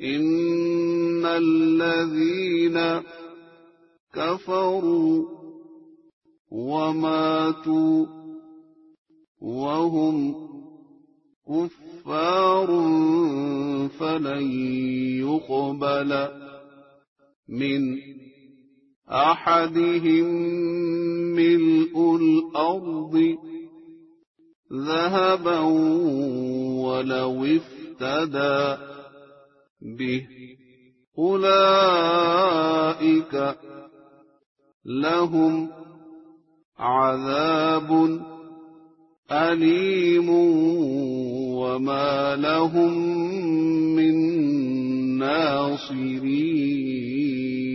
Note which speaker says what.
Speaker 1: إن الذين كفروا وماتوا وهم كفار فلن يقبل من أحدهم ملء الأرض ذهبا ولو افتدى به أولئك لهم عذاب أليم وما لهم من ناصرين.